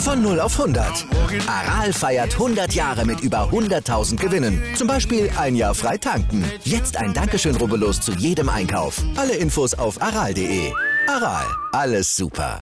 Von 0 auf 100. Aral feiert 100 Jahre mit über 100.000 Gewinnen. Zum Beispiel ein Jahr frei tanken. Jetzt ein Dankeschön, rubbellos zu jedem Einkauf. Alle Infos auf aral.de. Aral, alles super.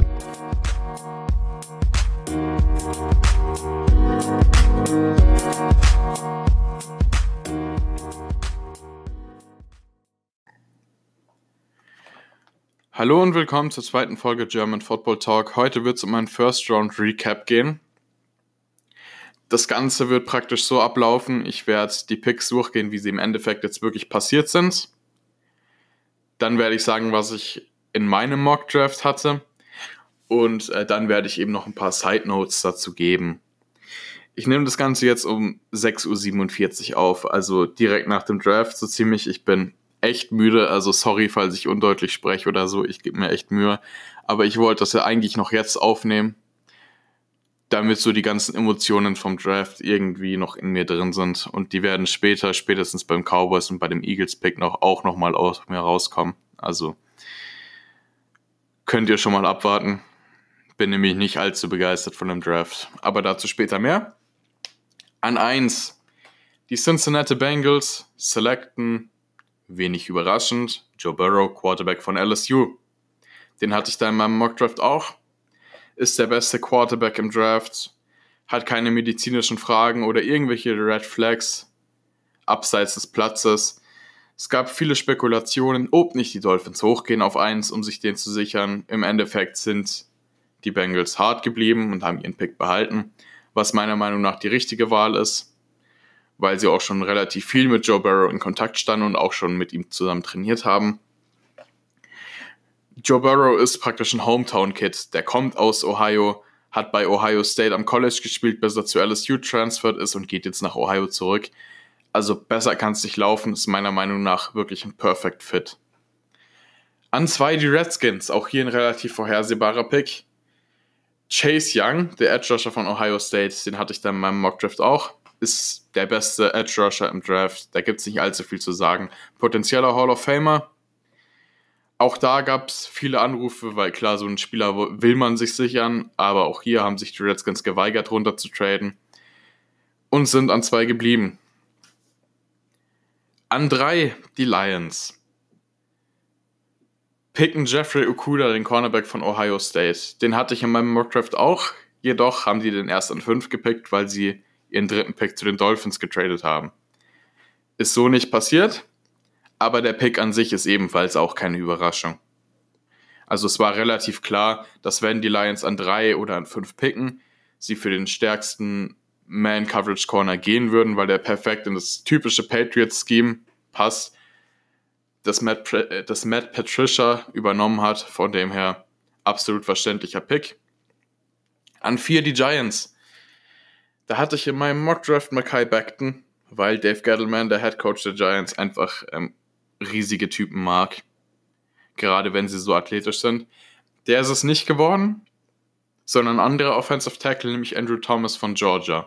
Hallo und willkommen zur zweiten Folge German Football Talk. Heute wird es um einen First Round Recap gehen. Das Ganze wird praktisch so ablaufen, ich werde die Picks durchgehen, wie sie im Endeffekt jetzt wirklich passiert sind. Dann werde ich sagen, was ich in meinem Mock Draft hatte. Und dann werde ich eben noch ein paar Side Notes dazu geben. Ich nehme das Ganze jetzt um 6:47 Uhr auf, also direkt nach dem Draft so ziemlich. Ich bin echt müde, also sorry, falls ich undeutlich spreche oder so, ich gebe mir echt Mühe. Aber ich wollte das ja eigentlich noch jetzt aufnehmen, damit so die ganzen Emotionen vom Draft irgendwie noch in mir drin sind. Und die werden später, spätestens beim Cowboys und bei dem Eagles-Pick auch nochmal aus mir rauskommen. Also könnt ihr schon mal abwarten. Bin nämlich nicht allzu begeistert von dem Draft. Aber dazu später mehr. An 1, die Cincinnati Bengals selecten, wenig überraschend, Joe Burrow, Quarterback von LSU. Den hatte ich da in meinem Mockdraft auch. Ist der beste Quarterback im Draft. Hat keine medizinischen Fragen oder irgendwelche Red Flags abseits des Platzes. Es gab viele Spekulationen, ob nicht die Dolphins hochgehen auf 1, um sich den zu sichern. Im Endeffekt sind die Bengals hart geblieben und haben ihren Pick behalten, was meiner Meinung nach die richtige Wahl ist, weil sie auch schon relativ viel mit Joe Burrow in Kontakt standen und auch schon mit ihm zusammen trainiert haben. Joe Burrow ist praktisch ein Hometown-Kid. Der kommt aus Ohio, hat bei Ohio State am College gespielt, bis er zu LSU transfert ist und geht jetzt nach Ohio zurück. Also besser kann es nicht laufen, ist meiner Meinung nach wirklich ein Perfect Fit. An 2 die Redskins, auch hier ein relativ vorhersehbarer Pick. Chase Young, der Edge Rusher von Ohio State, den hatte ich dann in meinem Mockdraft auch, ist der beste Edge Rusher im Draft. Da gibt es nicht allzu viel zu sagen. Potenzieller Hall of Famer. Auch da gab es viele Anrufe, weil klar, so einen Spieler will man sich sichern, aber auch hier haben sich die Redskins geweigert, runter zu traden und sind an 2 geblieben. An 3 die Lions. Picken Jeffrey Okudah, den Cornerback von Ohio State. Den hatte ich in meinem Mockdraft auch, jedoch haben die den erst an 5 gepickt, weil sie ihren 3. Pick zu den Dolphins getradet haben. Ist so nicht passiert, aber der Pick an sich ist ebenfalls auch keine Überraschung. Also es war relativ klar, dass wenn die Lions an 3 oder an 5 picken, sie für den stärksten Man-Coverage-Corner gehen würden, weil der perfekt in das typische Patriots-Scheme passt, das Matt Patricia übernommen hat, von dem her absolut verständlicher Pick. An 4 die Giants. Da hatte ich in meinem Mockdraft Mekhi Becton, weil Dave Gettleman, der Headcoach der Giants, einfach riesige Typen mag. Gerade wenn sie so athletisch sind. Der ist es nicht geworden, sondern ein anderer Offensive Tackle, nämlich Andrew Thomas von Georgia.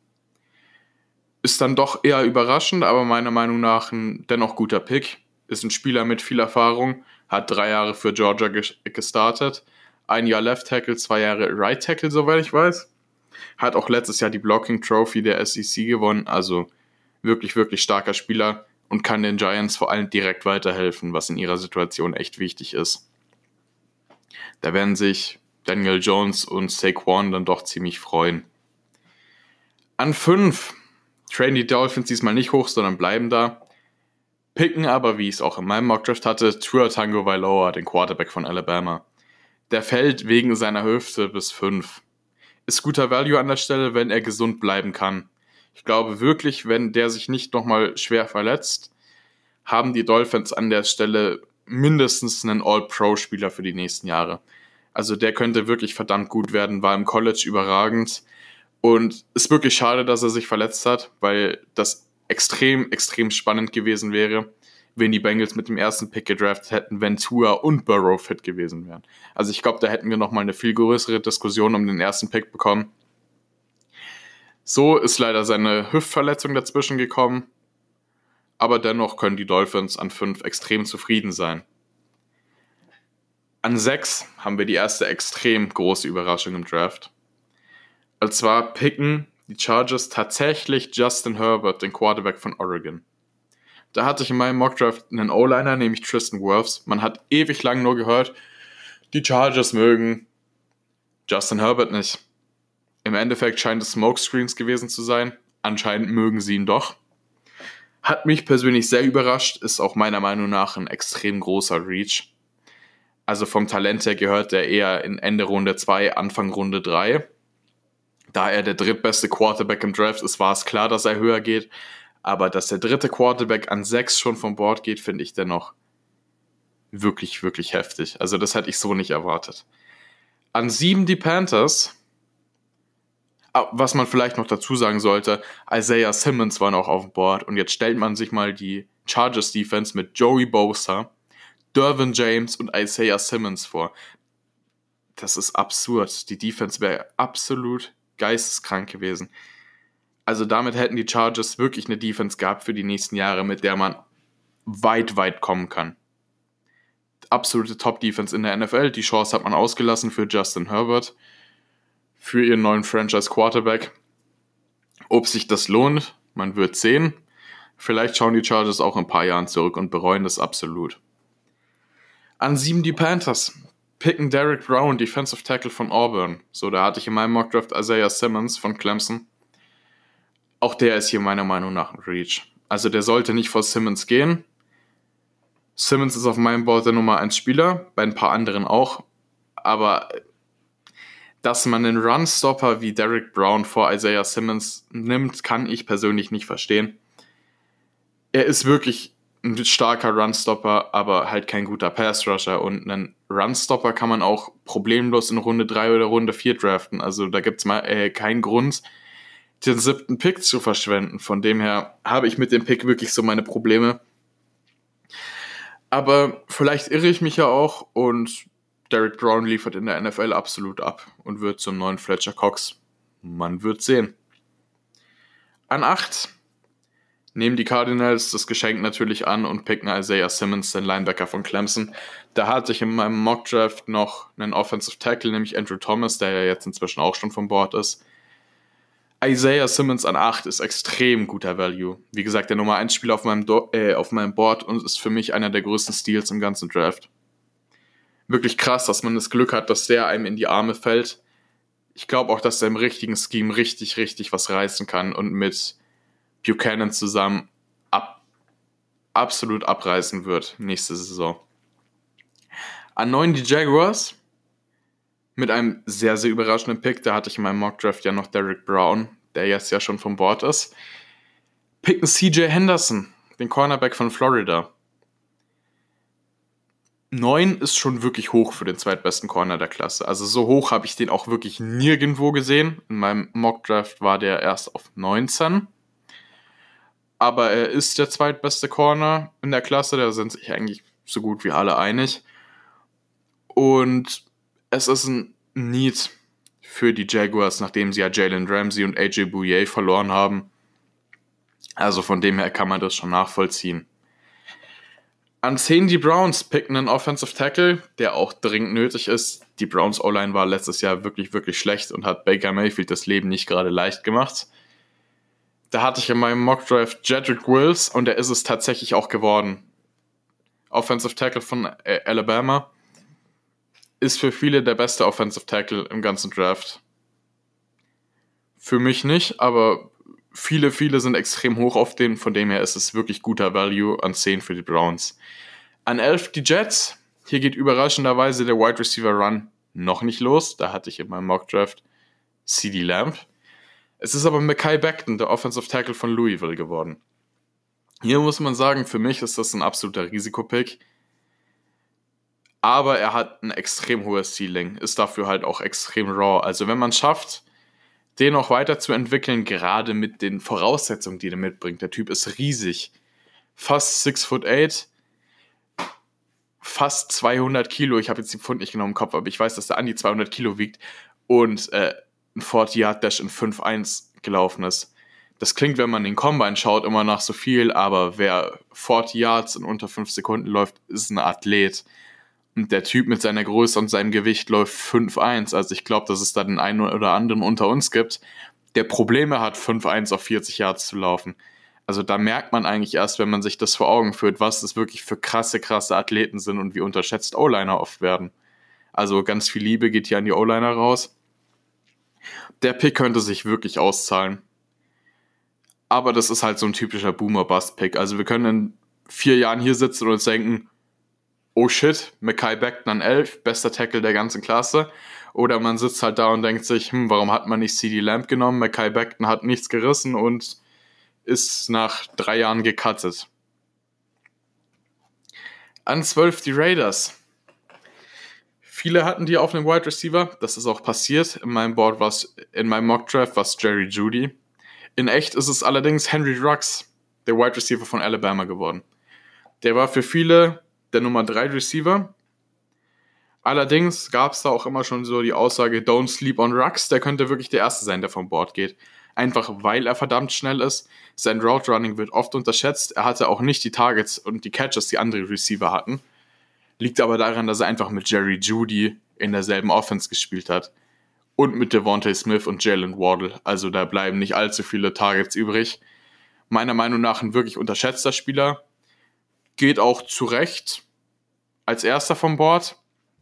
Ist dann doch eher überraschend, aber meiner Meinung nach ein dennoch guter Pick. Ist ein Spieler mit viel Erfahrung, hat 3 Jahre für Georgia gestartet, 1 Jahr Left Tackle, 2 Jahre Right Tackle, soweit ich weiß. Hat auch letztes Jahr die Blocking Trophy der SEC gewonnen, also wirklich, wirklich starker Spieler und kann den Giants vor allem direkt weiterhelfen, was in ihrer Situation echt wichtig ist. Da werden sich Daniel Jones und Saquon dann doch ziemlich freuen. An 5 traden die Dolphins diesmal nicht hoch, sondern bleiben da. Picken aber, wie ich es auch in meinem Mockdraft hatte, Tua Tagovailoa, den Quarterback von Alabama. Der fällt wegen seiner Hüfte bis 5. Ist guter Value an der Stelle, wenn er gesund bleiben kann. Ich glaube wirklich, wenn der sich nicht nochmal schwer verletzt, haben die Dolphins an der Stelle mindestens einen All-Pro-Spieler für die nächsten Jahre. Also der könnte wirklich verdammt gut werden, war im College überragend und ist wirklich schade, dass er sich verletzt hat, weil das extrem, extrem spannend gewesen wäre, wenn die Bengals mit dem ersten Pick gedraftet hätten, wenn Tua und Burrow fit gewesen wären. Also ich glaube, da hätten wir nochmal eine viel größere Diskussion um den ersten Pick bekommen. So ist leider seine Hüftverletzung dazwischen gekommen, aber dennoch können die Dolphins an 5 extrem zufrieden sein. An 6 haben wir die erste extrem große Überraschung im Draft. Und zwar picken die Chargers tatsächlich Justin Herbert, den Quarterback von Oregon. Da hatte ich in meinem Mockdraft einen O-Liner, nämlich Tristan Wirfs. Man hat ewig lang nur gehört, die Chargers mögen Justin Herbert nicht. Im Endeffekt scheint es Smokescreens gewesen zu sein. Anscheinend mögen sie ihn doch. Hat mich persönlich sehr überrascht, ist auch meiner Meinung nach ein extrem großer Reach. Also vom Talent her gehört er eher in Ende Runde 2, Anfang Runde 3. Da er der drittbeste Quarterback im Draft ist, war es klar, dass er höher geht. Aber dass der dritte Quarterback an 6 schon vom Board geht, finde ich dennoch wirklich, wirklich heftig. Also das hätte ich so nicht erwartet. An 7 die Panthers. Was man vielleicht noch dazu sagen sollte, Isaiah Simmons war noch auf dem Board. Und jetzt stellt man sich mal die Chargers Defense mit Joey Bosa, Derwin James und Isaiah Simmons vor. Das ist absurd. Die Defense wäre absolut geisteskrank gewesen. Also damit hätten die Chargers wirklich eine Defense gehabt für die nächsten Jahre, mit der man weit, weit kommen kann. Absolute Top-Defense in der NFL. Die Chance hat man ausgelassen für Justin Herbert, für ihren neuen Franchise-Quarterback. Ob sich das lohnt, man wird sehen. Vielleicht schauen die Chargers auch in ein paar Jahren zurück und bereuen das absolut. An 7 die Panthers. Picken Derrick Brown, Defensive Tackle von Auburn. So, da hatte ich in meinem Mockdraft Isaiah Simmons von Clemson. Auch der ist hier meiner Meinung nach ein Reach. Also der sollte nicht vor Simmons gehen. Simmons ist auf meinem Board der Nummer 1 Spieler, bei ein paar anderen auch. Aber dass man einen Runstopper wie Derrick Brown vor Isaiah Simmons nimmt, kann ich persönlich nicht verstehen. Er ist wirklich ein starker Runstopper, aber halt kein guter Pass-Rusher. Und einen Runstopper kann man auch problemlos in Runde 3 oder Runde 4 draften. Also da gibt es mal keinen Grund, den 7. Pick zu verschwenden. Von dem her habe ich mit dem Pick wirklich so meine Probleme. Aber vielleicht irre ich mich ja auch und Derrick Brown liefert in der NFL absolut ab und wird zum neuen Fletcher Cox. Man wird sehen. An 8 nehmen die Cardinals das Geschenk natürlich an und picken Isaiah Simmons, den Linebacker von Clemson. Da hatte ich in meinem Mockdraft noch einen Offensive Tackle, nämlich Andrew Thomas, der ja jetzt inzwischen auch schon vom Board ist. Isaiah Simmons an 8 ist extrem guter Value. Wie gesagt, der Nummer 1 Spieler auf meinem Board und ist für mich einer der größten Steals im ganzen Draft. Wirklich krass, dass man das Glück hat, dass der einem in die Arme fällt. Ich glaube auch, dass er im richtigen Scheme richtig, richtig was reißen kann und mit Buchanan zusammen absolut abreißen wird nächste Saison. An 9 die Jaguars mit einem sehr, sehr überraschenden Pick. Da hatte ich in meinem Mockdraft ja noch Derrick Brown, der jetzt ja schon vom Board ist. Picken CJ Henderson, den Cornerback von Florida. 9 ist schon wirklich hoch für den zweitbesten Corner der Klasse. Also so hoch habe ich den auch wirklich nirgendwo gesehen. In meinem Mockdraft war der erst auf 19. Aber er ist der zweitbeste Corner in der Klasse. Da sind sich eigentlich so gut wie alle einig. Und es ist ein Need für die Jaguars, nachdem sie ja Jalen Ramsey und AJ Bouye verloren haben. Also von dem her kann man das schon nachvollziehen. An 10 die Browns picken einen Offensive Tackle, der auch dringend nötig ist. Die Browns O-Line war letztes Jahr wirklich, wirklich schlecht und hat Baker Mayfield das Leben nicht gerade leicht gemacht. Da hatte ich in meinem Mockdraft Jedrick Wills und der ist es tatsächlich auch geworden. Offensive Tackle von Alabama. Ist für viele der beste Offensive Tackle im ganzen Draft. Für mich nicht, aber viele sind extrem hoch auf den, von dem her ist es wirklich guter Value an 10 für die Browns. An 11 die Jets. Hier geht überraschenderweise der Wide Receiver Run noch nicht los. Da hatte ich in meinem Mockdraft CeeDee Lamb. Es ist aber Mekhi Becton, der Offensive Tackle von Louisville, geworden. Hier muss man sagen, für mich ist das ein absoluter Risikopick. Aber er hat ein extrem hohes Ceiling, ist dafür halt auch extrem raw. Also wenn man es schafft, den auch weiterzuentwickeln, gerade mit den Voraussetzungen, die er mitbringt. Der Typ ist riesig. Fast 6'8", fast 200 Kilo. Ich habe jetzt den Pfund nicht genau im Kopf, aber ich weiß, dass er an die 200 Kilo wiegt und ein 40-Yard-Dash in 5'1 gelaufen ist. Das klingt, wenn man den Combine schaut, immer nach so viel, aber wer 40 Yards in unter 5 Sekunden läuft, ist ein Athlet. Und der Typ mit seiner Größe und seinem Gewicht läuft 5'1". Also ich glaube, dass es da den einen oder anderen unter uns gibt, der Probleme hat, 5'1 auf 40 Yards zu laufen. Also da merkt man eigentlich erst, wenn man sich das vor Augen führt, was das wirklich für krasse Athleten sind und wie unterschätzt O-Liner oft werden. Also ganz viel Liebe geht hier an die O-Liner raus. Der Pick könnte sich wirklich auszahlen. Aber das ist halt so ein typischer Boomer-Bust-Pick. Also wir können in 4 Jahren hier sitzen und uns denken, oh shit, Mekhi Becton an 11, bester Tackle der ganzen Klasse. Oder man sitzt halt da und denkt sich, warum hat man nicht CeeDee Lamb genommen? Mekhi Becton hat nichts gerissen und ist nach 3 Jahren gecuttet. An 12 die Raiders. Viele hatten die auf einem Wide Receiver. Das ist auch passiert. In meinem Mock Draft war es Jerry Jeudy. In echt ist es allerdings Henry Ruggs, der Wide Receiver von Alabama geworden. Der war für viele der Nummer 3 Receiver. Allerdings gab es da auch immer schon so die Aussage, don't sleep on Ruggs, der könnte wirklich der Erste sein, der vom Board geht. Einfach weil er verdammt schnell ist. Sein Route Running wird oft unterschätzt. Er hatte auch nicht die Targets und die Catches, die andere Receiver hatten. Liegt aber daran, dass er einfach mit Jerry Jeudy in derselben Offense gespielt hat. Und mit Devontae Smith und Jalen Waddle. Also da bleiben nicht allzu viele Targets übrig. Meiner Meinung nach ein wirklich unterschätzter Spieler. Geht auch zurecht als Erster vom Board.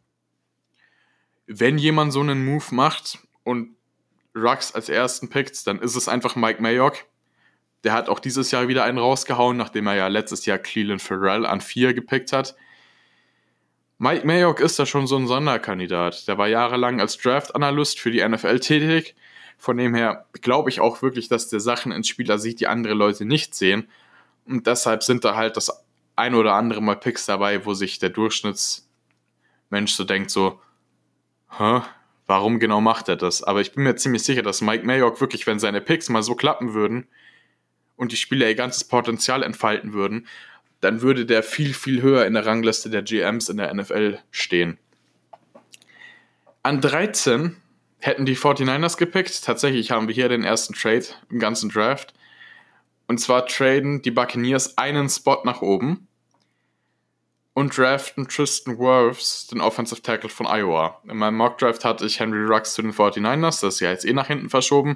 Wenn jemand so einen Move macht und Ruggs als ersten pickt, dann ist es einfach Mike Mayock. Der hat auch dieses Jahr wieder einen rausgehauen, nachdem er ja letztes Jahr Clelin Ferrell an 4 gepickt hat. Mike Mayock ist da schon so ein Sonderkandidat. Der war jahrelang als Draft-Analyst für die NFL tätig. Von dem her glaube ich auch wirklich, dass der Sachen ins Spieler sieht, die andere Leute nicht sehen. Und deshalb sind da halt das ein oder andere Mal Picks dabei, wo sich der Durchschnittsmensch so denkt, so, warum genau macht er das? Aber ich bin mir ziemlich sicher, dass Mike Mayock wirklich, wenn seine Picks mal so klappen würden und die Spieler ihr ganzes Potenzial entfalten würden, dann würde der viel, viel höher in der Rangliste der GMs in der NFL stehen. An 13 hätten die 49ers gepickt. Tatsächlich haben wir hier den ersten Trade im ganzen Draft. Und zwar traden die Buccaneers einen Spot nach oben und draften Tristan Wirfs, den Offensive Tackle von Iowa. In meinem Mock Draft hatte ich Henry Ruggs zu den 49ers, das ist ja jetzt nach hinten verschoben.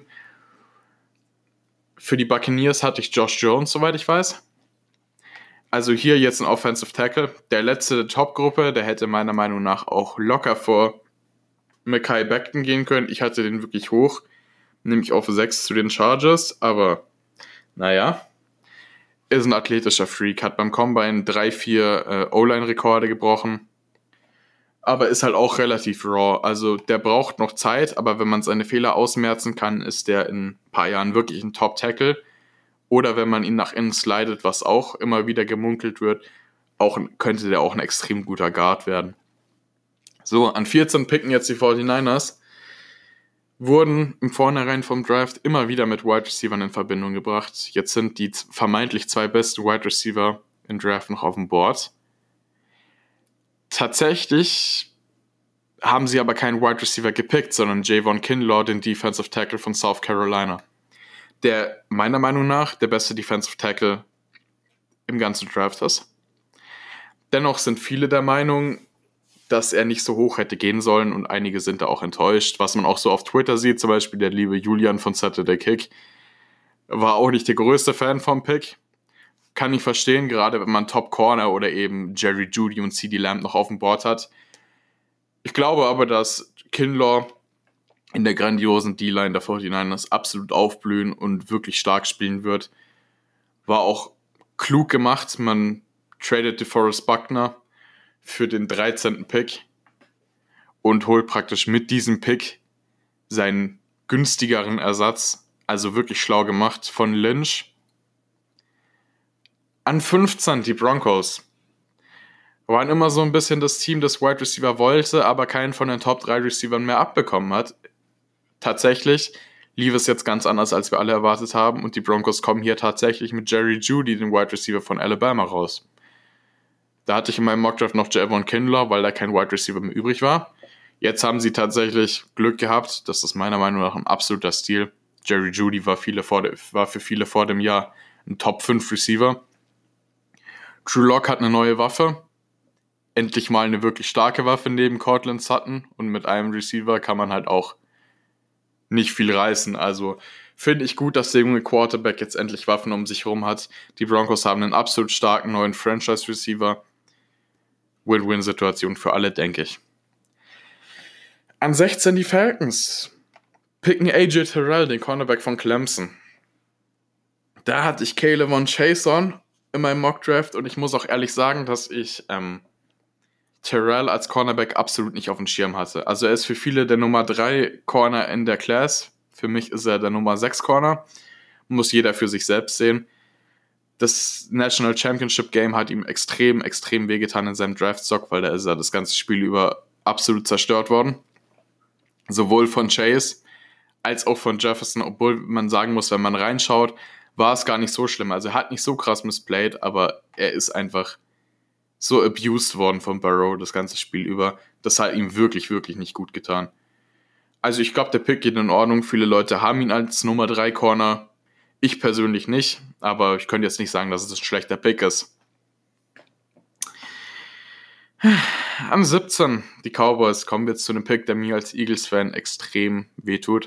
Für die Buccaneers hatte ich Josh Jones, soweit ich weiß. Also hier jetzt ein Offensive Tackle. Der letzte der Top-Gruppe, der hätte meiner Meinung nach auch locker vor Mekhi Becton gehen können. Ich hatte den wirklich hoch, nämlich auf 6 zu den Chargers, aber naja. Ist ein athletischer Freak, hat beim Combine 3-4 O-Line-Rekorde gebrochen, aber ist halt auch relativ raw. Also der braucht noch Zeit, aber wenn man seine Fehler ausmerzen kann, ist der in ein paar Jahren wirklich ein Top-Tackle. Oder wenn man ihn nach innen slidet, was auch immer wieder gemunkelt wird, könnte der auch ein extrem guter Guard werden. So, an 14 picken jetzt die 49ers. Wurden im Vornherein vom Draft immer wieder mit Wide Receivern in Verbindung gebracht. Jetzt sind die vermeintlich 2 besten Wide Receiver im Draft noch auf dem Board. Tatsächlich haben sie aber keinen Wide Receiver gepickt, sondern Javon Kinlaw, den Defensive Tackle von South Carolina. Der meiner Meinung nach der beste Defensive Tackle im ganzen Draft ist. Dennoch sind viele der Meinung, dass er nicht so hoch hätte gehen sollen und einige sind da auch enttäuscht. Was man auch so auf Twitter sieht, zum Beispiel der liebe Julian von Saturday Kick, war auch nicht der größte Fan vom Pick. Kann ich verstehen, gerade wenn man Top Corner oder eben Jerry Jeudy und CeeDee Lamb noch auf dem Board hat. Ich glaube aber, dass Kinlaw in der grandiosen D-Line der 49ers absolut aufblühen und wirklich stark spielen wird. War auch klug gemacht. Man tradet DeForest Buckner für den 13. Pick und holt praktisch mit diesem Pick seinen günstigeren Ersatz. Also wirklich schlau gemacht von Lynch. An 15 die Broncos. Waren immer so ein bisschen das Team, das Wide Receiver wollte, aber keinen von den Top 3 Receivern mehr abbekommen hat. Tatsächlich lief es jetzt ganz anders, als wir alle erwartet haben und die Broncos kommen hier tatsächlich mit Jerry Jeudy, den Wide Receiver von Alabama, raus. Da hatte ich in meinem Mockdraft noch Javon Kinlaw, weil da kein Wide Receiver mehr übrig war. Jetzt haben sie tatsächlich Glück gehabt. Das ist meiner Meinung nach ein absoluter Stil. Jerry Jeudy war für viele vor dem Jahr ein Top 5 Receiver. Drew Lock hat eine neue Waffe. endlich mal eine wirklich starke Waffe neben Courtland Sutton und mit einem Receiver kann man halt auch nicht viel reißen. Also finde ich gut, dass der junge Quarterback jetzt endlich Waffen um sich herum hat. Die Broncos haben einen absolut starken neuen Franchise-Receiver. Win-Win-Situation für alle, denke ich. An 16 die Falcons. Picken AJ Terrell, den Cornerback von Clemson. Da hatte ich K'Lavon Chaisson in meinem Mock-Draft und ich muss auch ehrlich sagen, dass ich Terrell als Cornerback absolut nicht auf dem Schirm hatte. Also er ist für viele der Nummer 3 Corner in der Class. Für mich ist er der Nummer 6 Corner. Muss jeder für sich selbst sehen. Das National Championship Game hat ihm extrem wehgetan in seinem Draftstock, weil da ist er das ganze Spiel über absolut zerstört worden. Sowohl von Chase als auch von Jefferson, obwohl man sagen muss, wenn man reinschaut, war es gar nicht so schlimm. Also er hat nicht so krass missplayed, aber er ist einfach so abused worden von Burrow das ganze Spiel über. Das hat ihm wirklich nicht gut getan. Also ich glaube, der Pick geht in Ordnung. Viele Leute haben ihn als Nummer 3 Corner. Ich persönlich nicht, aber ich könnte jetzt nicht sagen, dass es ein schlechter Pick ist. An 17, die Cowboys, kommen wir jetzt zu einem Pick, der mir als Eagles-Fan extrem wehtut.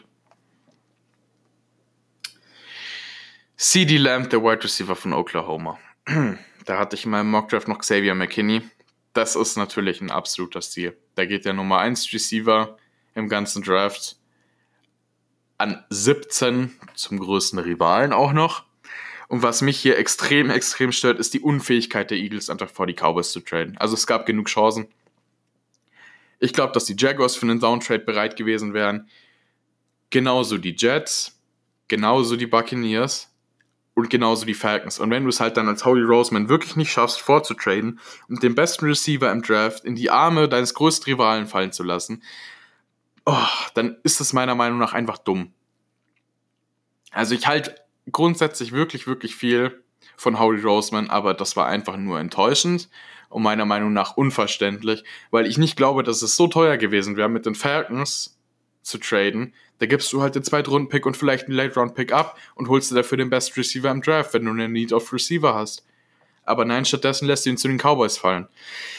CeeDee Lamb, der Wide Receiver von Oklahoma. Da hatte ich in meinem Mockdraft noch Xavier McKinney. Das ist natürlich ein absoluter Stil. Da geht der Nummer 1 Receiver im ganzen Draft an 17 zum größten Rivalen auch noch. Und was mich hier extrem stört, ist die Unfähigkeit der Eagles, einfach vor die Cowboys zu traden. Also es gab genug Chancen. Ich glaube, dass die Jaguars für einen Downtrade bereit gewesen wären. Genauso die Jets, genauso die Buccaneers und genauso die Falcons. Und wenn du es halt dann als Howie Roseman wirklich nicht schaffst, vorzutraden und den besten Receiver im Draft in die Arme deines größten Rivalen fallen zu lassen, dann ist das meiner Meinung nach einfach dumm. Also ich halte grundsätzlich wirklich viel von Howie Roseman, aber das war einfach nur enttäuschend und meiner Meinung nach unverständlich, weil ich nicht glaube, dass es so teuer gewesen wäre, mit den Falcons zu traden. Da gibst du halt den Zweitrunden-Pick und vielleicht einen Late-Round-Pick ab und holst dir dafür den Best Receiver im Draft, wenn du eine Need of Receiver hast. Aber nein, stattdessen lässt du ihn zu den Cowboys fallen.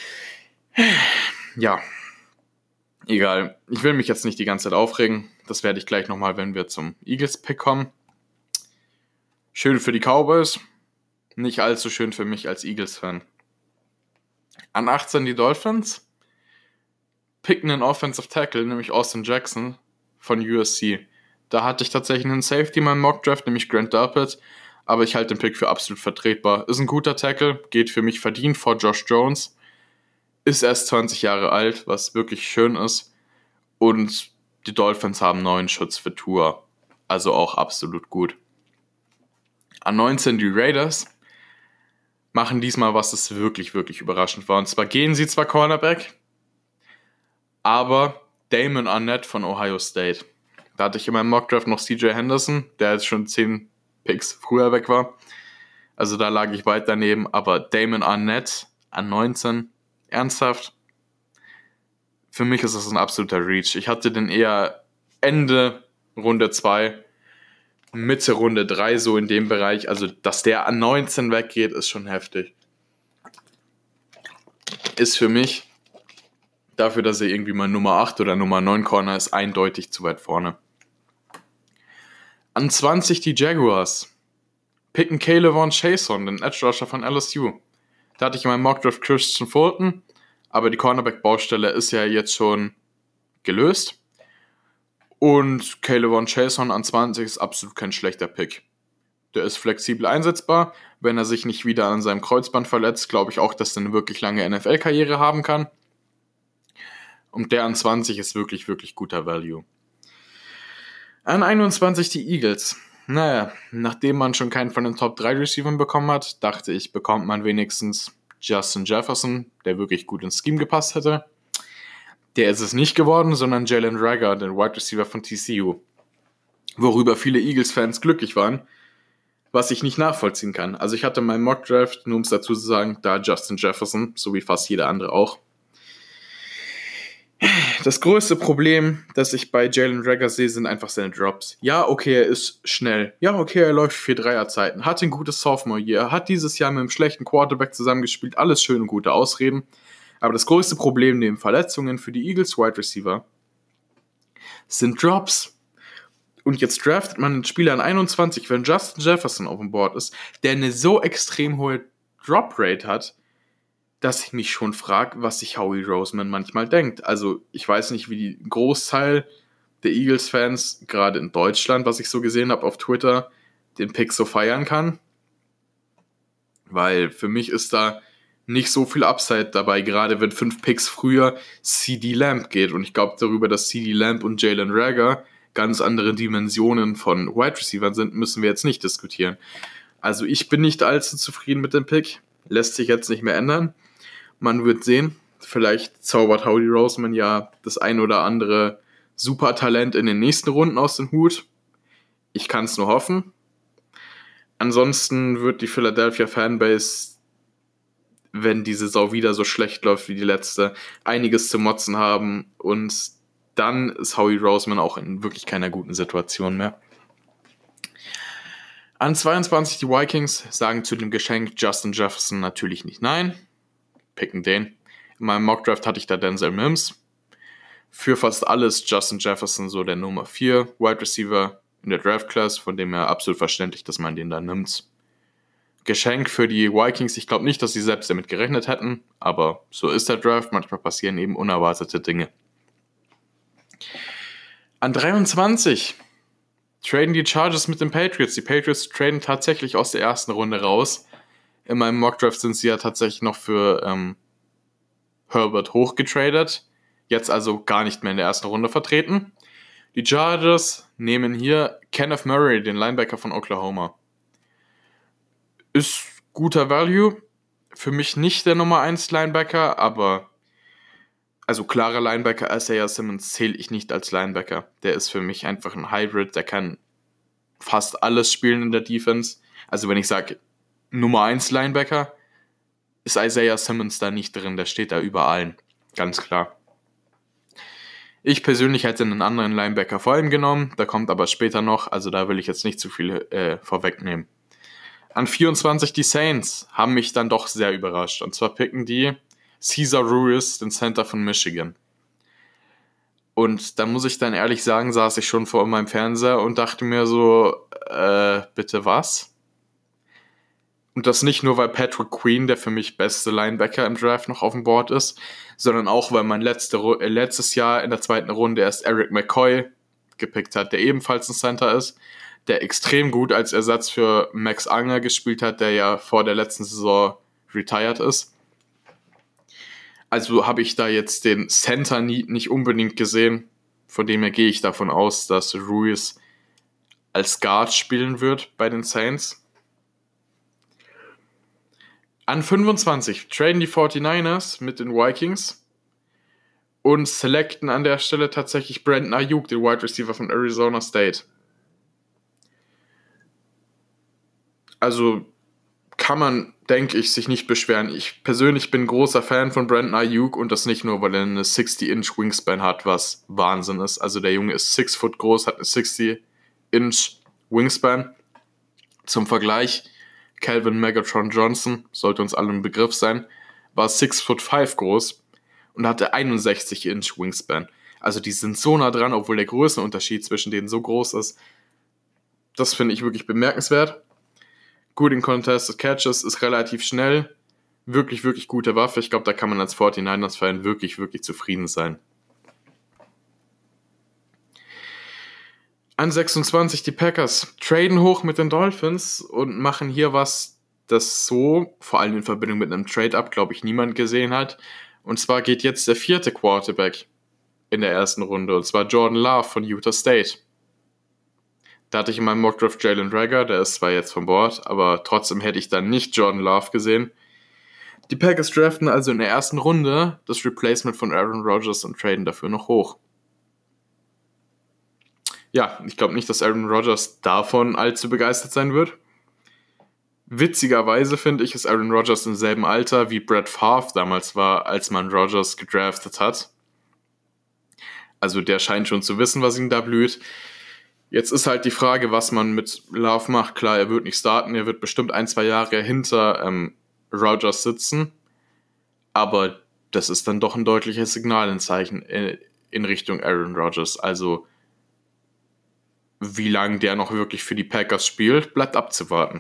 Ja, egal. Ich will mich jetzt nicht die ganze Zeit aufregen. Das werde ich gleich nochmal, wenn wir zum Eagles-Pick kommen. Schön für die Cowboys, nicht allzu schön für mich als Eagles-Fan. An 18 die Dolphins picken einen Offensive Tackle, nämlich Austin Jackson von USC. Da hatte ich tatsächlich einen Safety in meinem Mock-Draft, nämlich Grant Delpit, aber ich halte den Pick für absolut vertretbar. Ist ein guter Tackle, geht für mich verdient vor Josh Jones, ist erst 20 Jahre alt, was wirklich schön ist, und die Dolphins haben neuen Schutz für Tua, also auch absolut gut. An 19 die Raiders machen diesmal was, das wirklich überraschend war. Und zwar gehen sie zwar Cornerback, aber Damon Arnett von Ohio State. Da hatte ich in meinem Mockdraft noch CJ Henderson, der jetzt schon 10 Picks früher weg war. Also da lag ich weit daneben, aber Damon Arnett an 19, ernsthaft? Für mich ist das ein absoluter Reach. Ich hatte den eher Ende Runde 2, Mitte Runde 3, so in dem Bereich. Also, dass der an 19 weggeht, ist schon heftig. Ist für mich, dafür, dass er irgendwie mal Nummer 8 oder Nummer 9 Corner ist, eindeutig zu weit vorne. An 20 die Jaguars picken K'Lavon Chaisson, den Edge Rusher von LSU. Da hatte ich in meinem Mockdraft Christian Fulton, aber die Cornerback-Baustelle ist ja jetzt schon gelöst. Und K'Lavon Chaisson an 20 ist absolut kein schlechter Pick. Der ist flexibel einsetzbar. Wenn er sich nicht wieder an seinem Kreuzband verletzt, glaube ich auch, dass er eine wirklich lange NFL-Karriere haben kann. Und der an 20 ist wirklich guter Value. An 21 die Eagles. Naja, nachdem man schon keinen von den Top 3 Receivern bekommen hat, dachte ich, bekommt man wenigstens Justin Jefferson, der wirklich gut ins Scheme gepasst hätte. Der ist es nicht geworden, sondern Jalen Reagor, der Wide Receiver von TCU. Worüber viele Eagles-Fans glücklich waren, was ich nicht nachvollziehen kann. Also ich hatte in meinem Mock-Draft, nur um es dazu zu sagen, da Justin Jefferson, so wie fast jeder andere auch. Das größte Problem, das ich bei Jalen Reagor sehe, sind einfach seine Drops. Ja, okay, er ist schnell. Ja, okay, er läuft 4-3er-Zeiten. Hat ein gutes Sophomore-Year. Hat dieses Jahr mit einem schlechten Quarterback zusammengespielt. Alles schön und gute Ausreden. Aber das größte Problem neben Verletzungen für die Eagles Wide Receiver sind Drops. Und jetzt draftet man einen Spieler an 21, wenn Justin Jefferson auf dem Board ist, der eine so extrem hohe Drop-Rate hat, dass ich mich schon frage, was sich Howie Roseman manchmal denkt. Also ich weiß nicht, wie die Großteil der Eagles-Fans, gerade in Deutschland, was ich so gesehen habe auf Twitter, den Pick so feiern kann. Weil für mich ist da nicht so viel Upside dabei, gerade wenn 5 Picks früher CeeDee Lamb geht. Und ich glaube darüber, dass CeeDee Lamb und Jalen Reagor ganz andere Dimensionen von Wide Receivers sind, müssen wir jetzt nicht diskutieren. Also ich bin nicht allzu zufrieden mit dem Pick. Lässt sich jetzt nicht mehr ändern. Man wird sehen. Vielleicht zaubert Howie Roseman ja das ein oder andere Supertalent in den nächsten Runden aus dem Hut. Ich kann es nur hoffen. Ansonsten wird die Philadelphia Fanbase, wenn die Saison wieder so schlecht läuft wie die letzte, einiges zu motzen haben. Und dann ist Howie Roseman auch in wirklich keiner guten Situation mehr. An 22 die Vikings sagen zu dem Geschenk Justin Jefferson natürlich nicht nein. Picken den. In meinem Mockdraft hatte ich da Denzel Mims. Für fast alles Justin Jefferson so der Nummer 4 Wide Receiver in der Draft Class, von dem her absolut verständlich, dass man den da nimmt. Geschenk für die Vikings, ich glaube nicht, dass sie selbst damit gerechnet hätten, aber so ist der Draft, manchmal passieren eben unerwartete Dinge. An 23 traden die Chargers mit den Patriots. Die Patriots traden tatsächlich aus der ersten Runde raus. In meinem Mockdraft sind sie ja tatsächlich noch für Herbert hochgetradet. Jetzt also gar nicht mehr in der ersten Runde vertreten. Die Chargers nehmen hier Kenneth Murray, den Linebacker von Oklahoma. Ist guter Value. Für mich nicht der Nummer 1 Linebacker, aber also klarer Linebacker, Isaiah Simmons zähle ich nicht als Linebacker. Der ist für mich einfach ein Hybrid, der kann fast alles spielen in der Defense. Also wenn ich sage Nummer 1 Linebacker, ist Isaiah Simmons da nicht drin, der steht da über allen, ganz klar. Ich persönlich hätte einen anderen Linebacker vor ihm genommen, der kommt aber später noch, also da will ich jetzt nicht zu viel vorwegnehmen. An 24 die Saints haben mich dann doch sehr überrascht, und zwar picken die Cesar Ruiz, den Center von Michigan. Und da muss ich dann ehrlich sagen, saß ich schon vor meinem Fernseher und dachte mir so, bitte was? Und das nicht nur, weil Patrick Queen der für mich beste Linebacker im Draft noch auf dem Board ist, sondern auch, weil man letztes Jahr in der zweiten Runde erst Eric McCoy gepickt hat, der ebenfalls ein Center ist, der extrem gut als Ersatz für Max Unger gespielt hat, der ja vor der letzten Saison retired ist. Also habe ich da jetzt den Center-Need nicht unbedingt gesehen. Von dem her gehe ich davon aus, dass Ruiz als Guard spielen wird bei den Saints. An 25 traden die 49ers mit den Vikings und selecten an der Stelle tatsächlich Brandon Ayuk, den Wide Receiver von Arizona State. Also kann man, denke ich, sich nicht beschweren. Ich persönlich bin großer Fan von Brandon Ayuk und das nicht nur, weil er eine 60-Inch Wingspan hat, was Wahnsinn ist. Also der Junge ist 6 Foot groß, hat eine 60-Inch Wingspan. Zum Vergleich, Calvin Megatron Johnson, sollte uns allen ein Begriff sein, war 6'5" groß und hatte 61-Inch Wingspan. Also die sind so nah dran, obwohl der Größenunterschied zwischen denen so groß ist. Das finde ich wirklich bemerkenswert. Gut in Contested Catches, ist relativ schnell. Wirklich, wirklich gute Waffe. Ich glaube, da kann man als 49ers-Fan wirklich, wirklich zufrieden sein. An 26 die Packers traden hoch mit den Dolphins und machen hier was, das so, vor allem in Verbindung mit einem Trade-Up, glaube ich, niemand gesehen hat. Und zwar geht jetzt der 4. Quarterback in der ersten Runde, und zwar Jordan Love von Utah State. Da hatte ich in meinem Mockdraft Jalen Reagor, der ist zwar jetzt von Bord, aber trotzdem hätte ich dann nicht Jordan Love gesehen. Die Packers draften also in der ersten Runde das Replacement von Aaron Rodgers und traden dafür noch hoch. Ja, ich glaube nicht, dass Aaron Rodgers davon allzu begeistert sein wird. Witzigerweise finde ich, ist Aaron Rodgers im selben Alter wie Brett Favre damals war, als man Rodgers gedraftet hat. Also der scheint schon zu wissen, was ihm da blüht. Jetzt ist halt die Frage, was man mit Love macht. Klar, er wird nicht starten, er wird bestimmt 1-2 Jahre hinter Rodgers sitzen. Aber das ist dann doch ein deutliches Signal, ein Zeichen in Richtung Aaron Rodgers. Also wie lange der noch wirklich für die Packers spielt, bleibt abzuwarten.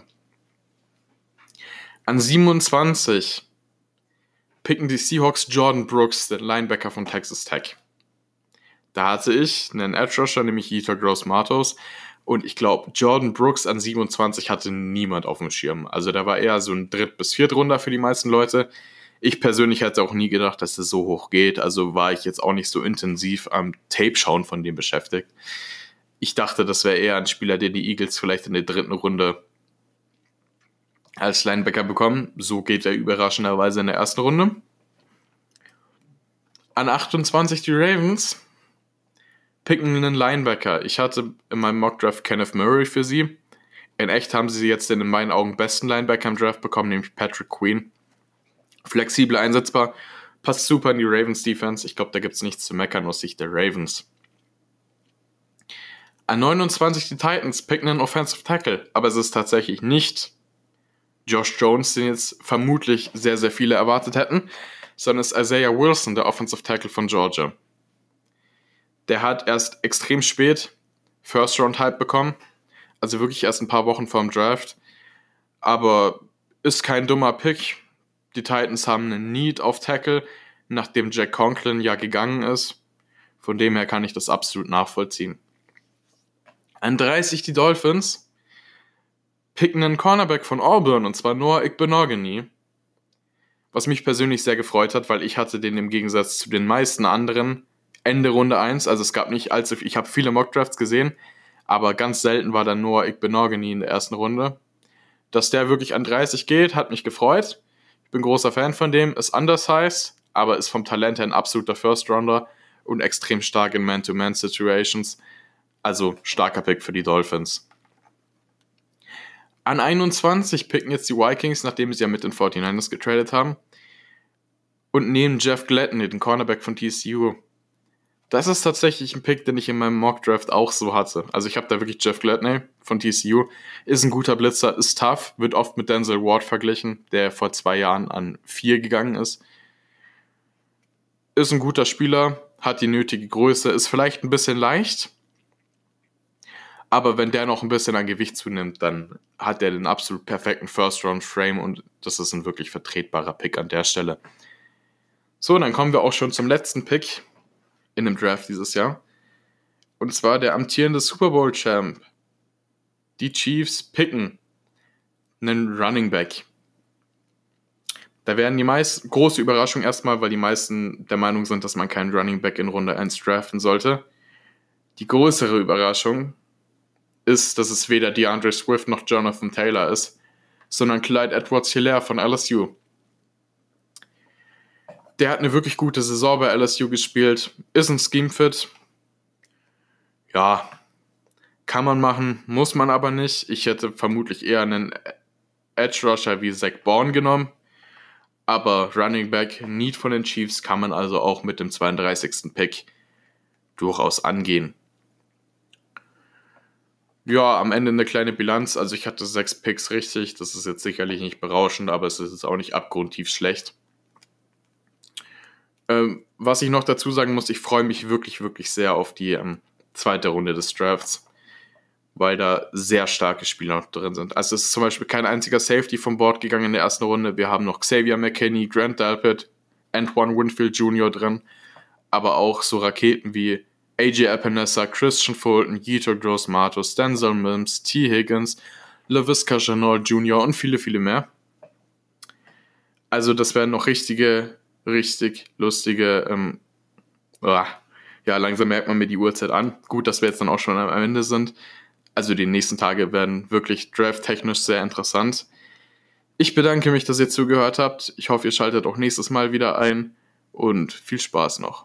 An 27 picken die Seahawks Jordan Brooks, den Linebacker von Texas Tech. Da hatte ich einen Edge Rusher, nämlich Yetur Gross-Matos. Und ich glaube, Jordan Brooks an 27 hatte niemand auf dem Schirm. Also der war eher so ein Dritt- bis Viertrunder für die meisten Leute. Ich persönlich hätte auch nie gedacht, dass das so hoch geht. Also war ich jetzt auch nicht so intensiv am Tape-Schauen von dem beschäftigt. Ich dachte, das wäre eher ein Spieler, den die Eagles vielleicht in der 3. Runde als Linebacker bekommen. So geht er überraschenderweise in der 1. Runde. An 28 die Ravens picken einen Linebacker. Ich hatte in meinem Mockdraft Kenneth Murray für sie. In echt haben sie jetzt den in meinen Augen besten Linebacker im Draft bekommen, nämlich Patrick Queen. Flexibel einsetzbar, passt super in die Ravens Defense. Ich glaube, da gibt es nichts zu meckern aus Sicht der Ravens. An 29 die Titans picken einen Offensive Tackle, aber es ist tatsächlich nicht Josh Jones, den jetzt vermutlich sehr, sehr viele erwartet hätten, sondern es ist Isaiah Wilson, der Offensive Tackle von Georgia. Der hat erst extrem spät First-Round-Hype bekommen, also wirklich erst ein paar Wochen vor dem Draft, aber ist kein dummer Pick. Die Titans haben einen Need auf Tackle, nachdem Jack Conklin ja gegangen ist. Von dem her kann ich das absolut nachvollziehen. An 30 die Dolphins picken einen Cornerback von Auburn, und zwar Noah Igbinoghene, was mich persönlich sehr gefreut hat, weil ich hatte den im Gegensatz zu den meisten anderen Ende Runde 1, also es gab nicht allzu viel, ich habe viele Mockdrafts gesehen, aber ganz selten war dann Noah Igbinoghene in der 1. Runde. Dass der wirklich an 30 geht, hat mich gefreut. Ich bin großer Fan von dem, ist undersized, aber ist vom Talent her ein absoluter First-Rounder und extrem stark in Man-to-Man-Situations. Also starker Pick für die Dolphins. An 21 picken jetzt die Vikings, nachdem sie ja mit den 49ers getradet haben, und nehmen Jeff Gladney, den Cornerback von TCU. Das ist tatsächlich ein Pick, den ich in meinem Mockdraft auch so hatte. Also ich habe da wirklich Jeff Gladney von TCU. Ist ein guter Blitzer, ist tough, wird oft mit Denzel Ward verglichen, der vor 2 Jahren an 4 gegangen ist. Ist ein guter Spieler, hat die nötige Größe, ist vielleicht ein bisschen leicht, aber wenn der noch ein bisschen an Gewicht zunimmt, dann hat der den absolut perfekten First-Round-Frame und das ist ein wirklich vertretbarer Pick an der Stelle. So, dann kommen wir auch schon zum letzten Pick in dem Draft dieses Jahr. Und zwar der amtierende Super Bowl-Champ. Die Chiefs picken einen Running Back. Da werden die meisten, große Überraschung erstmal, weil die meisten der Meinung sind, dass man keinen Running Back in Runde 1 draften sollte. Die größere Überraschung ist, dass es weder DeAndre Swift noch Jonathan Taylor ist, sondern Clyde Edwards-Helaire von LSU. Der hat eine wirklich gute Saison bei LSU gespielt, ist ein Scheme-Fit. Ja, kann man machen, muss man aber nicht. Ich hätte vermutlich eher einen Edge-Rusher wie Zach Bourne genommen. Aber Running Back, Need von den Chiefs, kann man also auch mit dem 32. Pick durchaus angehen. Ja, am Ende eine kleine Bilanz. Also ich hatte 6 Picks richtig. Das ist jetzt sicherlich nicht berauschend, aber es ist jetzt auch nicht abgrundtief schlecht. Was ich noch dazu sagen muss, ich freue mich wirklich, wirklich sehr auf die 2. Runde des Drafts, weil da sehr starke Spieler noch drin sind. Also es ist zum Beispiel kein einziger Safety vom Board gegangen in der 1. Runde. Wir haben noch Xavier McKinney, Grant Delpit, Antoine Winfield Jr. drin, aber auch so Raketen wie AJ Epinesa, Christian Fulton, Yetur Gross-Matos, Denzel Mims, T. Higgins, Laviska Shenault Jr. und viele, viele mehr. Also das werden noch richtig lustige, ja, langsam merkt man mir die Uhrzeit an. Gut, dass wir jetzt dann auch schon am Ende sind. Also die nächsten Tage werden wirklich drafttechnisch sehr interessant. Ich bedanke mich, dass ihr zugehört habt. Ich hoffe, ihr schaltet auch nächstes Mal wieder ein und viel Spaß noch.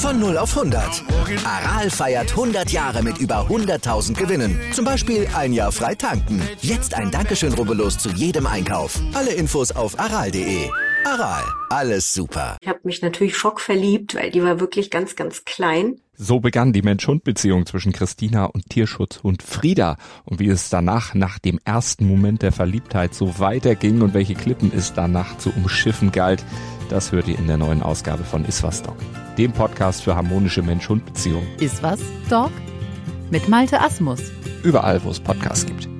Von 0 auf 100. Aral feiert 100 Jahre mit über 100.000 Gewinnen. Zum Beispiel ein Jahr frei tanken. Jetzt ein Dankeschön, rubbellos zu jedem Einkauf. Alle Infos auf aral.de. Aral, alles super. Ich habe mich natürlich schockverliebt, weil die war wirklich ganz, ganz klein. So begann die Mensch-Hund-Beziehung zwischen Christina und Tierschutzhund Frieda. Und wie es danach, nach dem ersten Moment der Verliebtheit, so weiterging und welche Klippen es danach zu umschiffen galt, das hört ihr in der neuen Ausgabe von Iswas Dog, dem Podcast für harmonische Mensch-Hund-Beziehungen. Iswas Dog mit Malte Asmus. Überall, wo es Podcasts gibt.